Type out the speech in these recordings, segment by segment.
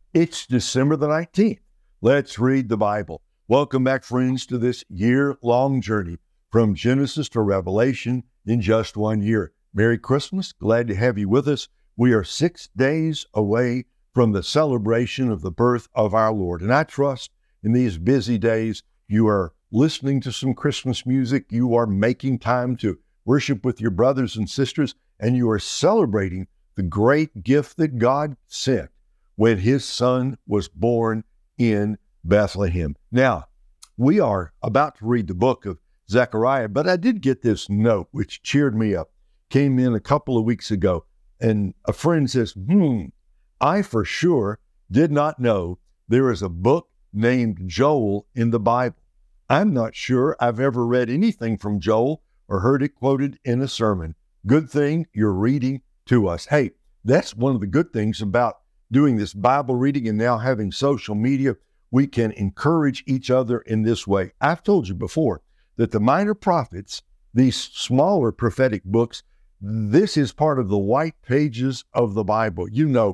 It's December the 19th. Let's read the Bible. Welcome back, friends, to this year-long journey from Genesis to Revelation in just 1 year. Merry Christmas. Glad to have you with us. We are 6 days away from the celebration of the birth of our Lord. And I trust in these busy days, you are listening to some Christmas music. You are making time to worship with your brothers and sisters, and you are celebrating the great gift that God sent when his son was born in Bethlehem. Now, we are about to read the book of Zechariah, but I did get this note which cheered me up. Came in a couple of weeks ago, and a friend says, I for sure did not know there is a book named Joel in the Bible. I'm not sure I've ever read anything from Joel or heard it quoted in a sermon. Good thing you're reading to us. Hey, that's one of the good things about doing this Bible reading and now having social media. We can encourage each other in this way. I've told you before that the minor prophets, these smaller prophetic books, this is part of the white pages of the Bible. You know,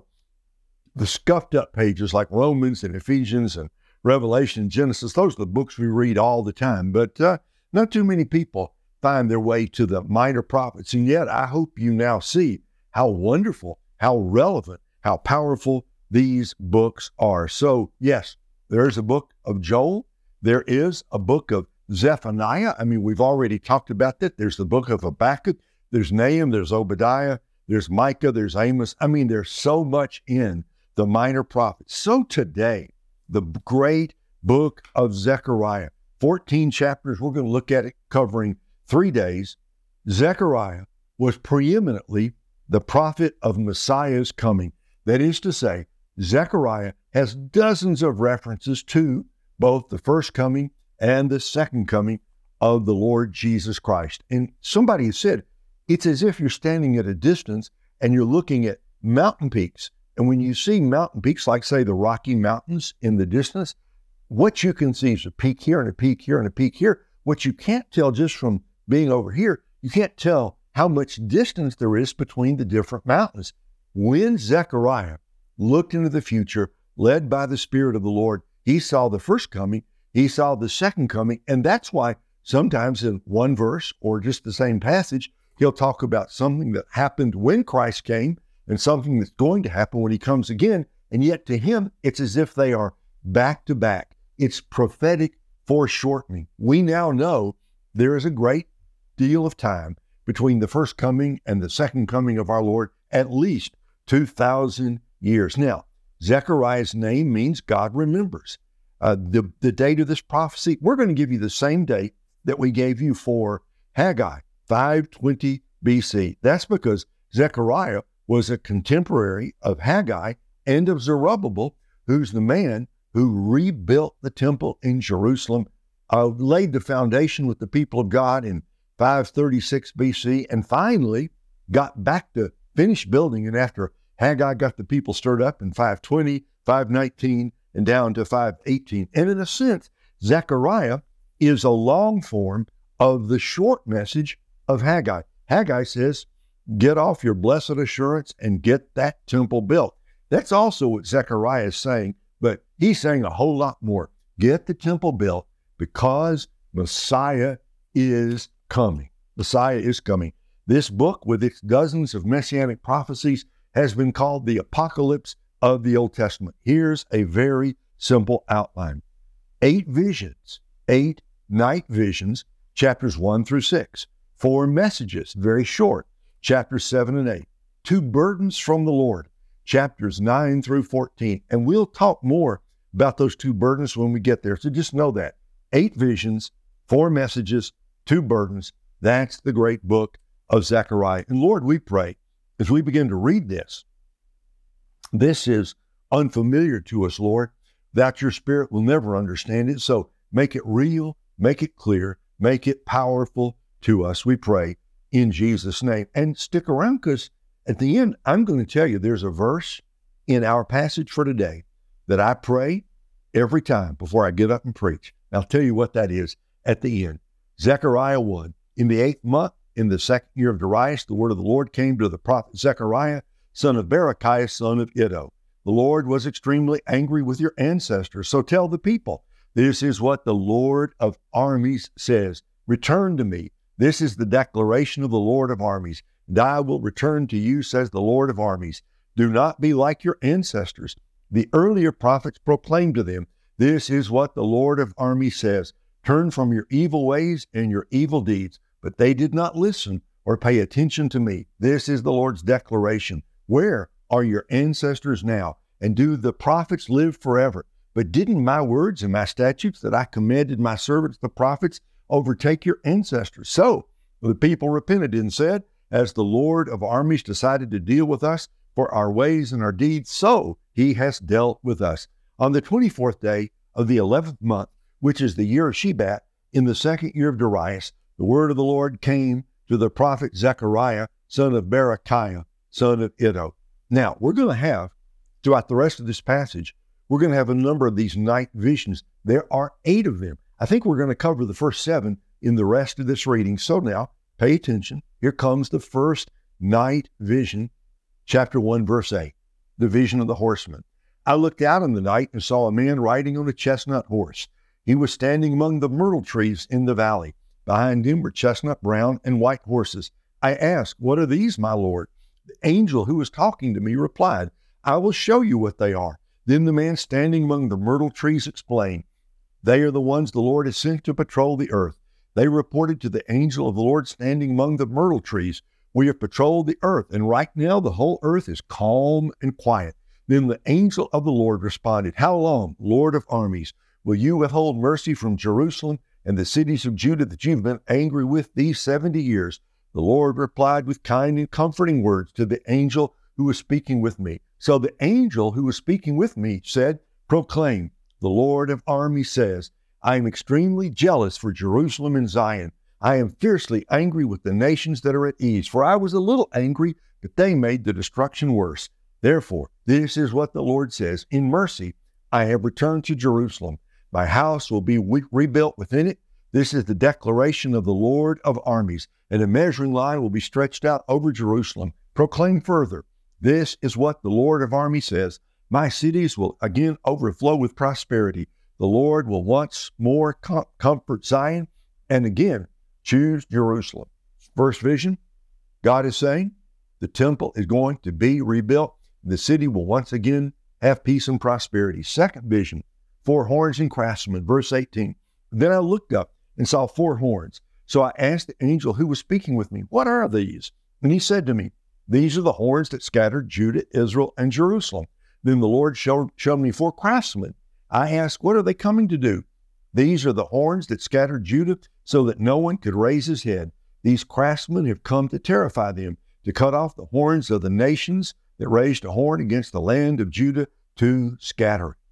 the scuffed up pages like Romans and Ephesians and Revelation and Genesis, those are the books we read all the time. But not too many people find their way to the minor prophets. And yet I hope you now see how wonderful, how relevant, how powerful these books are. So yes, there's a book of Joel. There is a book of Zephaniah. I mean, we've already talked about that. There's the book of Habakkuk. There's Nahum. There's Obadiah. There's Micah. There's Amos. I mean, there's so much in the minor prophets. So today, the great book of Zechariah, 14 chapters. We're going to look at it covering 3 days. Zechariah was preeminently the prophet of Messiah's coming. That is to say, Zechariah has dozens of references to both the first coming and the second coming of the Lord Jesus Christ. And somebody said, it's as if you're standing at a distance and you're looking at mountain peaks. And when you see mountain peaks, like say the Rocky Mountains in the distance, what you can see is a peak here and a peak here and a peak here. What you can't tell just from being over here, you can't tell how much distance there is between the different mountains. When Zechariah looked into the future, led by the Spirit of the Lord, he saw the first coming, he saw the second coming, and that's why sometimes in one verse or just the same passage, he'll talk about something that happened when Christ came and something that's going to happen when he comes again, and yet to him, it's as if they are back to back. It's prophetic foreshortening. We now know there is a great deal of time between the first coming and the second coming of our Lord, at least 2,000 years. Now, Zechariah's name means God remembers. The date of this prophecy, we're going to give you the same date that we gave you for Haggai, 520 BC. That's because Zechariah was a contemporary of Haggai and of Zerubbabel, who's the man who rebuilt the temple in Jerusalem, laid the foundation with the people of God in 536 BC, and finally got back to finish building. And after Haggai got the people stirred up in 520, 519, and down to 518. And in a sense, Zechariah is a long form of the short message of Haggai. Haggai says, get off your blessed assurance and get that temple built. That's also what Zechariah is saying, but he's saying a whole lot more. Get the temple built because Messiah is coming. Messiah is coming. This book, with its dozens of messianic prophecies, has been called the Apocalypse of the Old Testament. Here's a very simple outline. 8 visions, 8 night visions, chapters 1 through 6. 4 messages, very short, chapters 7 and 8. 2 burdens from the Lord, chapters 9 through 14. And we'll talk more about those 2 burdens when we get there. So just know that. 8 visions, 4 messages, 2 burdens. That's the great book of Zechariah. And Lord, we pray as we begin to read this, this is unfamiliar to us, Lord, that your Spirit will never understand it. So make it real, make it clear, make it powerful to us, we pray in Jesus' name. And stick around, because at the end, I'm going to tell you there's a verse in our passage for today that I pray every time before I get up and preach. I'll tell you what that is at the end. Zechariah 1, in the 8th month, in the 2nd year of Darius, the word of the Lord came to the prophet Zechariah, son of Berechiah, son of Iddo. the Lord was extremely angry with your ancestors. So tell the people, this is what the Lord of armies says. Return to me. This is the declaration of the Lord of armies. And I will return to you, says the Lord of armies. Do not be like your ancestors. The earlier prophets proclaimed to them, this is what the Lord of armies says. Turn from your evil ways and your evil deeds. But they did not listen or pay attention to me. This is the Lord's declaration. Where are your ancestors now? And do the prophets live forever? But didn't my words and my statutes that I commanded my servants, the prophets, overtake your ancestors? So the people repented and said, as the Lord of armies decided to deal with us for our ways and our deeds, so he has dealt with us. On the 24th day of the 11th month, which is the year of Shebat, in the second year of Darius, the word of the Lord came to the prophet Zechariah, son of Berechiah, son of Iddo. Now, we're going to have, throughout the rest of this passage, we're going to have a number of these night visions. There are 8 of them. I think we're going to cover the first 7 in the rest of this reading. So now, pay attention. Here comes the first night vision, chapter 1, verse 8, the vision of the horseman. I looked out in the night and saw a man riding on a chestnut horse. He was standing among the myrtle trees in the valley. Behind him were chestnut, brown, and white horses. I asked, what are these, my Lord? The angel who was talking to me replied, I will show you what they are. Then the man standing among the myrtle trees explained, they are the ones the Lord has sent to patrol the earth. They reported to the angel of the Lord standing among the myrtle trees, we have patrolled the earth, and right now the whole earth is calm and quiet. Then the angel of the Lord responded, how long, Lord of armies, will you withhold mercy from Jerusalem and the cities of Judah that you've been angry with these 70 years? The Lord replied with kind and comforting words to the angel who was speaking with me. So the angel who was speaking with me said, proclaim, the Lord of armies says, I am extremely jealous for Jerusalem and Zion. I am fiercely angry with the nations that are at ease, for I was a little angry, but they made the destruction worse. Therefore, this is what the Lord says, in mercy I have returned to Jerusalem. My house will be rebuilt within it. This is the declaration of the Lord of armies, and a measuring line will be stretched out over Jerusalem. Proclaim further, this is what the Lord of armies says, my cities will again overflow with prosperity. The Lord will once more comfort Zion and again choose Jerusalem. First vision, God is saying the temple is going to be rebuilt. The city will once again have peace and prosperity. Second vision, 4 horns and craftsmen, verse 18. Then I looked up and saw 4 horns. So I asked the angel who was speaking with me, what are these? And he said to me, these are the horns that scattered Judah, Israel, and Jerusalem. Then the Lord showed me 4 craftsmen. I asked, what are they coming to do? These are the horns that scattered Judah so that no one could raise his head. These craftsmen have come to terrify them, to cut off the horns of the nations that raised a horn against the land of Judah to scatter it.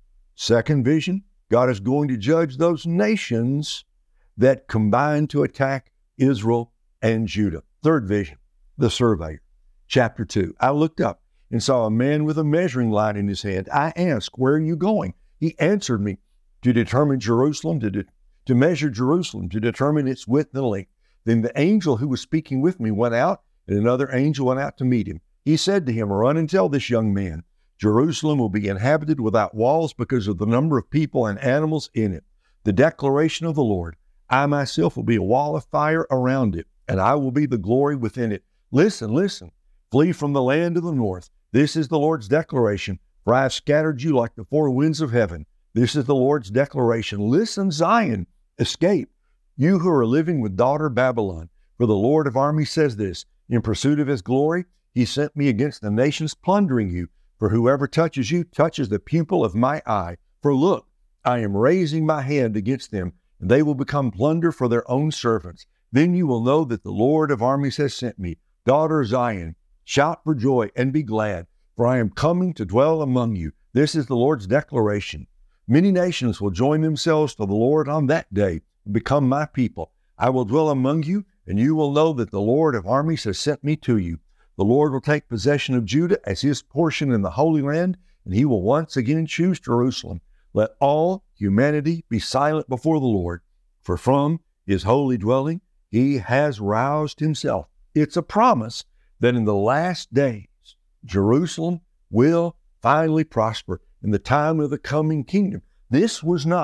Second vision, God is going to judge those nations that combined to attack Israel and Judah. Third vision, the surveyor. Chapter 2, I looked up and saw a man with a measuring line in his hand. I asked, where are you going? He answered me, to determine Jerusalem, to measure Jerusalem, to determine its width and length. Then the angel who was speaking with me went out, and another angel went out to meet him. He said to him, run and tell this young man, Jerusalem will be inhabited without walls because of the number of people and animals in it. The declaration of the Lord, I myself will be a wall of fire around it, and I will be the glory within it. Listen, listen, flee from the land of the north. This is the Lord's declaration, for I have scattered you like the 4 winds of heaven. This is the Lord's declaration. Listen, Zion, escape, you who are living with daughter Babylon. For the Lord of armies says this, in pursuit of his glory, he sent me against the nations, plundering you. For whoever touches you touches the pupil of my eye. For look, I am raising my hand against them, and they will become plunder for their own servants. Then you will know that the Lord of armies has sent me. Daughter Zion, shout for joy and be glad, for I am coming to dwell among you. This is the Lord's declaration. Many nations will join themselves to the Lord on that day and become my people. I will dwell among you, and you will know that the Lord of armies has sent me to you. The Lord will take possession of Judah as his portion in the Holy Land, and he will once again choose Jerusalem. Let all humanity be silent before the Lord, for from his holy dwelling he has roused himself. It's a promise that in the last days, Jerusalem will finally prosper in the time of the coming kingdom. This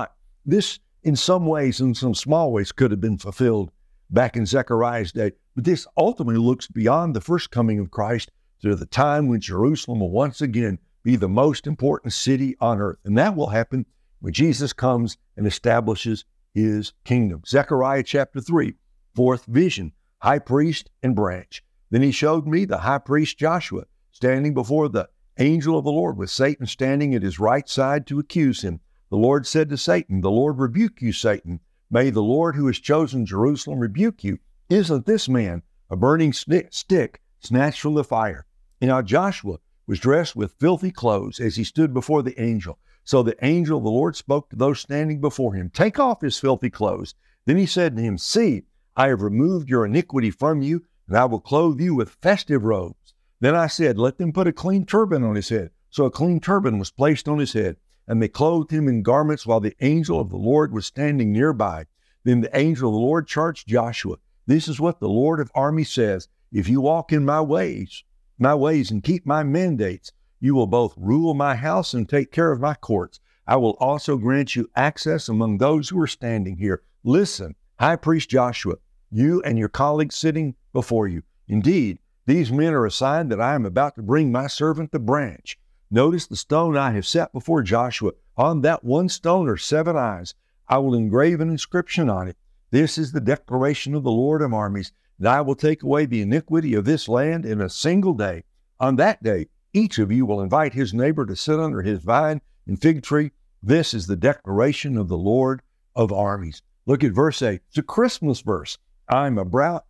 in some ways, in some small ways, could have been fulfilled back in Zechariah's day, but this ultimately looks beyond the first coming of Christ to the time when Jerusalem will once again be the most important city on earth. And that will happen when Jesus comes and establishes his kingdom. Zechariah chapter 3, fourth vision, high priest and branch. Then he showed me the high priest Joshua standing before the angel of the Lord, with Satan standing at his right side to accuse him. The Lord said to Satan, "The Lord rebuke you, Satan. May the Lord who has chosen Jerusalem rebuke you. Isn't this man a burning stick snatched from the fire?" And now Joshua was dressed with filthy clothes as he stood before the angel. So the angel of the Lord spoke to those standing before him, "Take off his filthy clothes." Then he said to him, "See, I have removed your iniquity from you, and I will clothe you with festive robes." Then I said, "Let them put a clean turban on his head." So a clean turban was placed on his head, and they clothed him in garments while the angel of the Lord was standing nearby. Then the angel of the Lord charged Joshua, "This is what the Lord of armies says. If you walk in my ways and keep my mandates, you will both rule my house and take care of my courts. I will also grant you access among those who are standing here. Listen, High Priest Joshua, you and your colleagues sitting before you. Indeed, these men are a sign that I am about to bring my servant the branch. Notice the stone I have set before Joshua. On that one stone are 7 eyes. I will engrave an inscription on it. This is the declaration of the Lord of armies, that I will take away the iniquity of this land in a single day. On that day, each of you will invite his neighbor to sit under his vine and fig tree. This is the declaration of the Lord of armies." Look at verse 8. It's a Christmas verse. I am about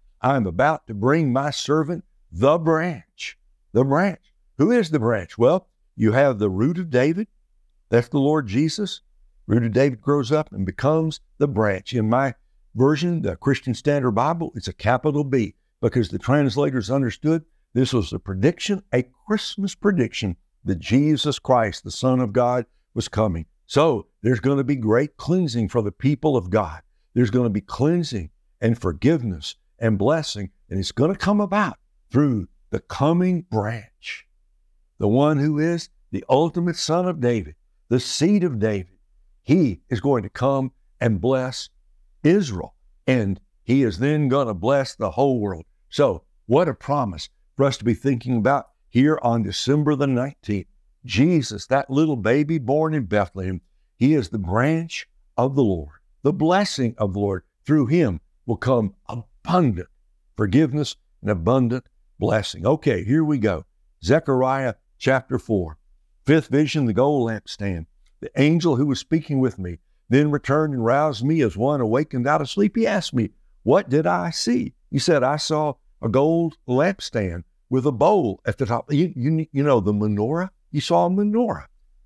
to bring my servant the branch. The branch. Who is the branch? Well, you have the root of David. That's the Lord Jesus. Root of David grows up and becomes the branch. In my version, the Christian Standard Bible, it's a capital B, because the translators understood this was a prediction, a Christmas prediction, that Jesus Christ, the Son of God, was coming. So there's going to be great cleansing for the people of God. There's going to be cleansing and forgiveness and blessing, and it's going to come about through the coming branch, the one who is the ultimate Son of David, the seed of David. He is going to come and bless Israel, and he is then going to bless the whole world. So what a promise for us to be thinking about here on December the 19th. Jesus, that little baby born in Bethlehem, he is the branch of the Lord, the blessing of the Lord. Through him will come abundant forgiveness and abundant blessing. Okay, here we go. Zechariah chapter 4, fifth vision, the gold lampstand. The angel who was speaking with me then returned and roused me as one awakened out of sleep. He asked me, "What did I see?" He said, "I saw a gold lampstand with a bowl at the top." You know the menorah? You saw a menorah.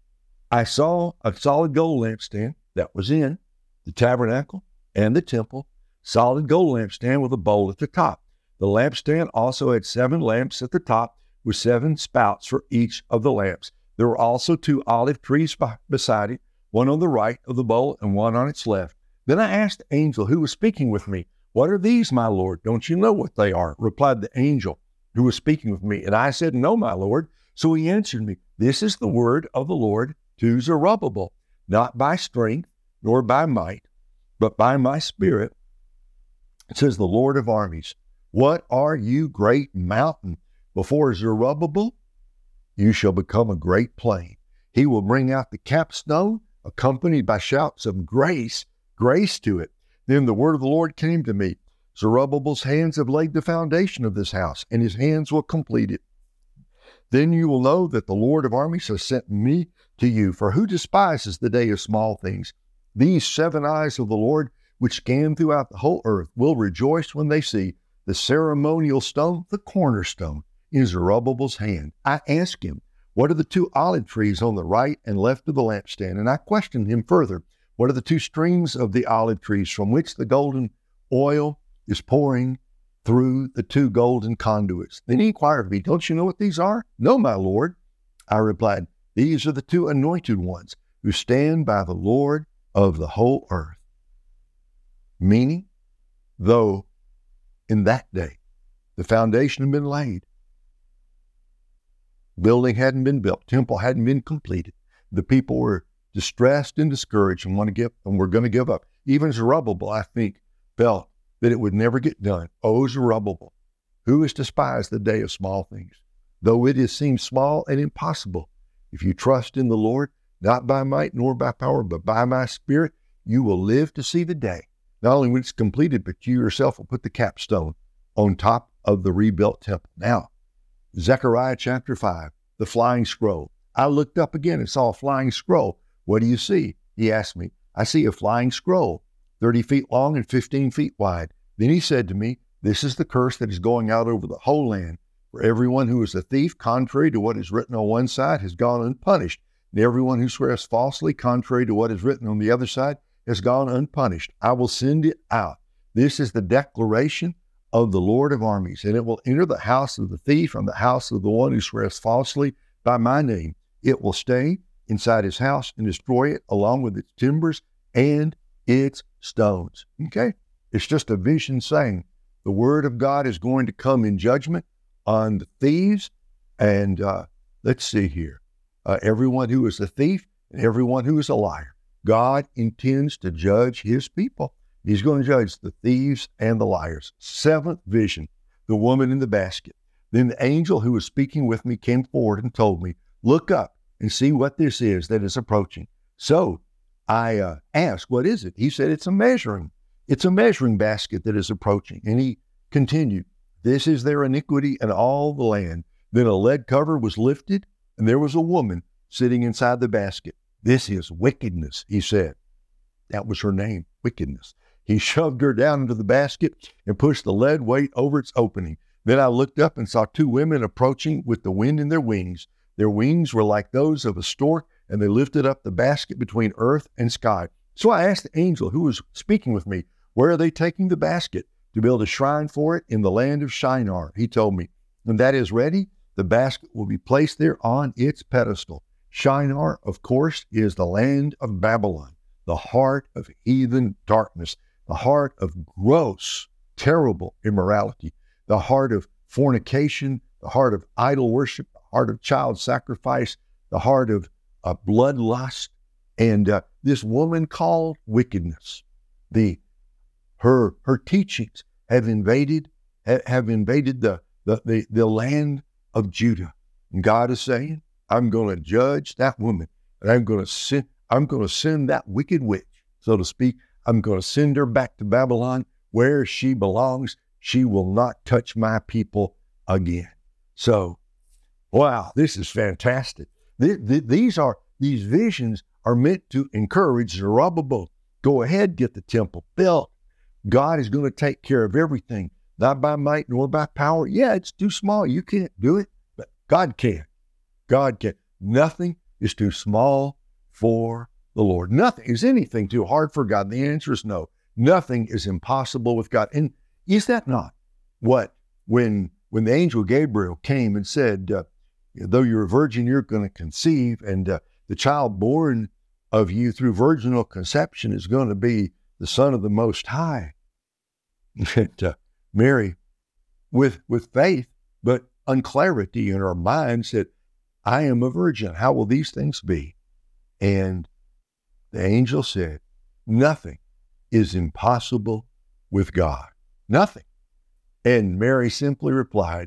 I saw a solid gold lampstand that was in the tabernacle and the temple, solid gold lampstand with a bowl at the top. The lampstand also had 7 lamps at the top with 7 spouts for each of the lamps. There were also 2 olive trees beside it, one on the right of the bowl and one on its left. Then I asked the angel who was speaking with me, "What are these, my Lord? Don't you know what they are?" Replied the angel who was speaking with me. And I said, "No, my Lord." So he answered me, "This is the word of the Lord to Zerubbabel, not by strength nor by might, but by my spirit, says the Lord of armies. What are you, great mountain? Before Zerubbabel, you shall become a great plain. He will bring out the capstone, accompanied by shouts of grace, grace to it." Then the word of the Lord came to me. "Zerubbabel's hands have laid the foundation of this house, and his hands will complete it. Then you will know that the Lord of armies has sent me to you. For who despises the day of small things? These 7 eyes of the Lord, which scan throughout the whole earth, will rejoice when they see the ceremonial stone, the cornerstone, in Zerubbabel's hand." I asked him, "What are the 2 olive trees on the right and left of the lampstand?" And I questioned him further, "What are the 2 streams of the olive trees from which the golden oil is pouring through the 2 golden conduits?" Then he inquired of me, "Don't you know what these are?" "No, my Lord." I replied, "These are the 2 anointed ones who stand by the Lord of the whole earth." Meaning, though in that day the foundation had been laid, Building hadn't been built. Temple hadn't been completed. The people were distressed and discouraged and were going to give up. Even Zerubbabel, I think, felt that it would never get done. Oh, Zerubbabel, who has despised the day of small things? Though it has seemed small and impossible, if you trust in the Lord, not by might nor by power, but by my Spirit, you will live to see the day. Not only when it's completed, but you yourself will put the capstone on top of the rebuilt temple. Now, Zechariah chapter 5, the flying scroll. I looked up again and saw a flying scroll. What do you see? He asked me. I see a flying scroll, 30 feet long and 15 feet wide. Then he said to me, this is the curse that is going out over the whole land. For everyone who is a thief, contrary to what is written on one side, has gone unpunished. And everyone who swears falsely, contrary to what is written on the other side, has gone unpunished. I will send it out. This is the declaration of the Lord of armies, and it will enter the house of the thief and the house of the one who swears falsely by my name. It will stay inside his house and destroy it along with its timbers and its stones. Okay? It's just a vision saying the word of God is going to come in judgment on the thieves. And let's see here. Everyone who is a thief and everyone who is a liar. God intends to judge his people. He's going to judge the thieves and the liars. Seventh vision, the woman in the basket. Then the angel who was speaking with me came forward and told me, look up and see what this is that is approaching. So I asked, what is it? He said, it's a measuring basket that is approaching. And he continued, this is their iniquity in all the land. Then a lead cover was lifted, and there was a woman sitting inside the basket. This is wickedness, he said. That was her name, wickedness. He shoved her down into the basket and pushed the lead weight over its opening. Then I looked up and saw two women approaching with the wind in their wings. Their wings were like those of a stork, and they lifted up the basket between earth and sky. So I asked the angel who was speaking with me, where are they taking the basket? To build a shrine for it in the land of Shinar. He told me, when that is ready, the basket will be placed there on its pedestal. Shinar, of course, is the land of Babylon, the heart of heathen darkness, the heart of gross, terrible immorality, the heart of fornication, the heart of idol worship, the heart of child sacrifice, the heart of bloodlust, and this woman called wickedness. Her teachings have invaded the land of Judah. And God is saying, I'm going to judge that woman, and I'm going to send that wicked witch, so to speak. I'm going to send her back to Babylon where she belongs. She will not touch my people again. So, wow, this is fantastic. These visions are meant to encourage Zerubbabel. Go ahead, get the temple built. God is going to take care of everything, not by might nor by power. Yeah, it's too small. You can't do it, but God can. God can. Nothing is too small for the Lord. Nothing. Is anything too hard for God? The answer is no. Nothing is impossible with God. And is that not what, when the angel Gabriel came and said, though you're a virgin, you're going to conceive, and the child born of you through virginal conception is going to be the Son of the Most High. And Mary, with faith, but unclarity in her mind, said, I am a virgin. How will these things be? And the angel said, nothing is impossible with God. Nothing. And Mary simply replied,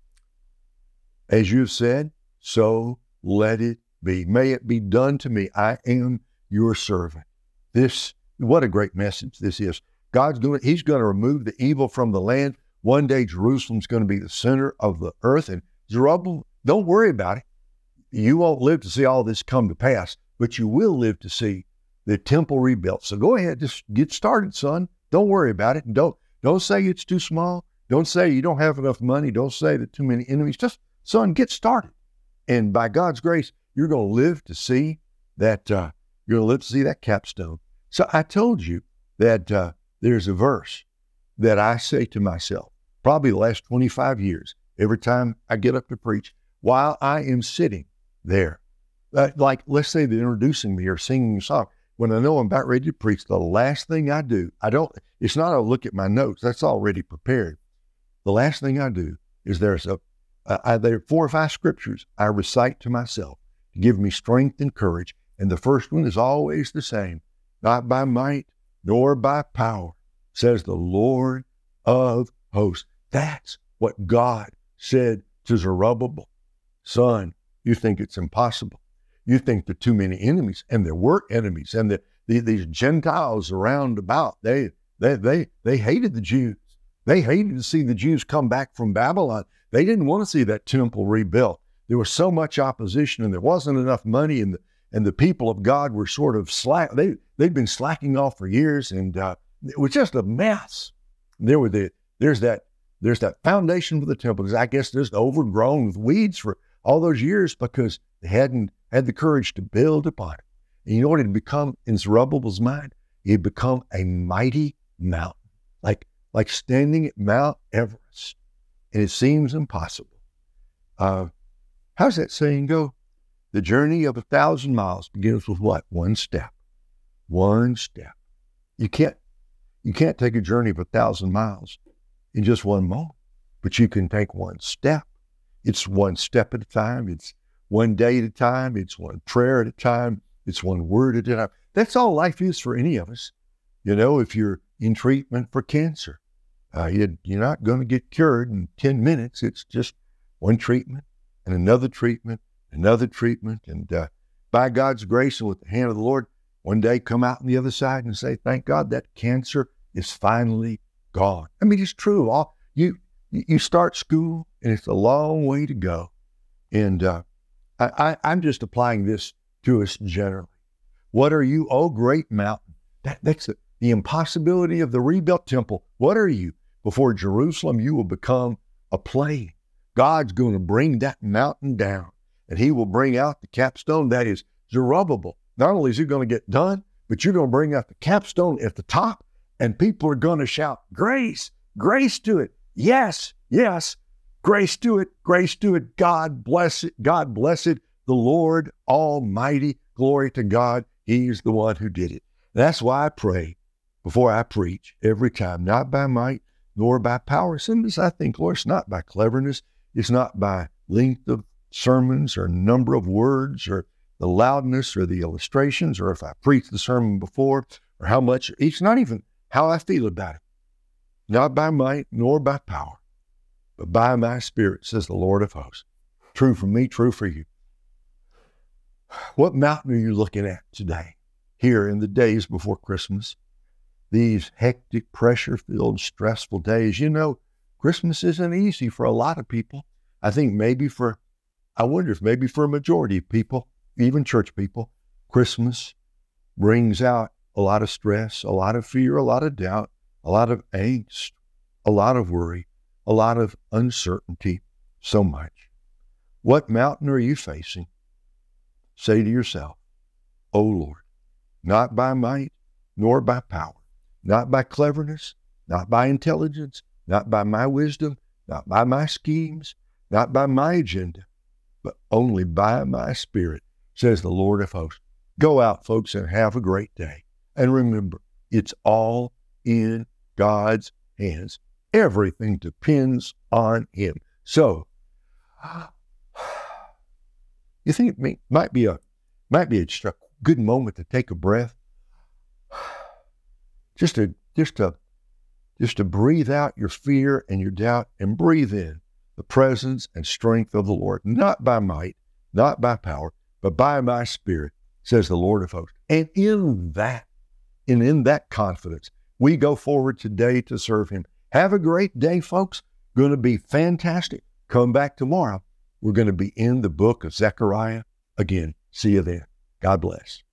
as you have said, so let it be. May it be done to me. I am your servant. What a great message this is. He's going to remove the evil from the land. One day Jerusalem's going to be the center of the earth. And Zerubbabel, don't worry about it. You won't live to see all this come to pass, but you will live to see the temple rebuilt. So go ahead, just get started, son. Don't worry about it. And don't say it's too small. Don't say you don't have enough money. Don't say that too many enemies. Just, son, get started. And by God's grace, you're going to live to see that, capstone. So I told you that there's a verse that I say to myself, probably the last 25 years, every time I get up to preach, while I am sitting there. Like, let's say they're introducing me or singing a song. When I know I'm about ready to preach, the last thing I do, it's not a look at my notes. That's already prepared. The last thing I do is there's There are 4 or 5 scriptures I recite to myself to give me strength and courage. And the first one is always the same. Not by might nor by power, says the Lord of hosts. That's what God said to Zerubbabel. Son, you think it's impossible. You think there are too many enemies, and there were enemies, and these Gentiles around about, they hated the Jews. They hated to see the Jews come back from Babylon. They didn't want to see that temple rebuilt. There was so much opposition, and there wasn't enough money, and the people of God were sort of slack. They'd been slacking off for years, and it was just a mess. There's that foundation for the temple. I guess just overgrown with weeds for all those years because they hadn't had the courage to build upon it. And you know what it had become in Zerubbabel's mind? It had become a mighty mountain, like standing at Mount Everest. And it seems impossible. How's that saying go? The journey of 1,000 miles begins with what? One step. One step. You can't take a journey of 1,000 miles in just one moment, but you can take one step. It's one step at a time. It's one day at a time. It's one prayer at a time. It's one word at a time. That's all life is for any of us. You know, if you're in treatment for cancer, you're not going to get cured in 10 minutes. It's just one treatment and another treatment, and by God's grace and with the hand of the Lord, one day come out on the other side and say, thank God that cancer is finally gone. I mean, it's true. You start school, and it's a long way to go. And I'm just applying this to us generally. What are you, oh great mountain? That's the impossibility of the rebuilt temple. What are you? Before Jerusalem, you will become a plain. God's going to bring that mountain down, and he will bring out the capstone. That is Zerubbabel. Not only is he going to get done, but you're going to bring out the capstone at the top, and people are going to shout, grace, grace to it. Yes, yes, grace to it, grace to it. God bless it, God bless it. The Lord Almighty, glory to God. He's the one who did it. That's why I pray before I preach every time, not by might nor by power. Sometimes I think, Lord, it's not by cleverness. It's not by length of sermons or number of words or the loudness or the illustrations or if I preached the sermon before or how much. It's not even how I feel about it. Not by might nor by power, but by my Spirit, says the Lord of hosts. True for me, true for you. What mountain are you looking at today, here in the days before Christmas? These hectic, pressure-filled, stressful days. You know, Christmas isn't easy for a lot of people. I wonder if maybe for a majority of people, even church people, Christmas brings out a lot of stress, a lot of fear, a lot of doubt, a lot of angst, a lot of worry, a lot of uncertainty, so much. What mountain are you facing? Say to yourself, O Lord, not by might nor by power, not by cleverness, not by intelligence, not by my wisdom, not by my schemes, not by my agenda, but only by my Spirit, says the Lord of hosts. Go out, folks, and have a great day. And remember, it's all in God's hands. Everything depends on Him. So, you think it might be just a good moment to take a breath, just to breathe out your fear and your doubt and breathe in the presence and strength of the Lord, not by might, not by power, but by my Spirit, says the Lord of hosts. And in that confidence, we go forward today to serve Him. Have a great day, folks. Going to be fantastic. Come back tomorrow. We're going to be in the book of Zechariah again. See you then. God bless.